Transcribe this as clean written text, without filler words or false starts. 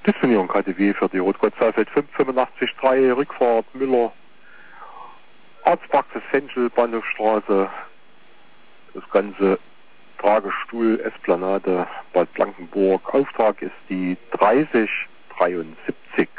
Disponierung KTW für die Rot-Kreuz-Saalfeld 585-3, Rückfahrt Müller, Arztpraxis Fenchel, Bahnhofstraße, das Ganze Tragestuhl, Esplanade, Bad Blankenburg. Auftrag ist die 3073.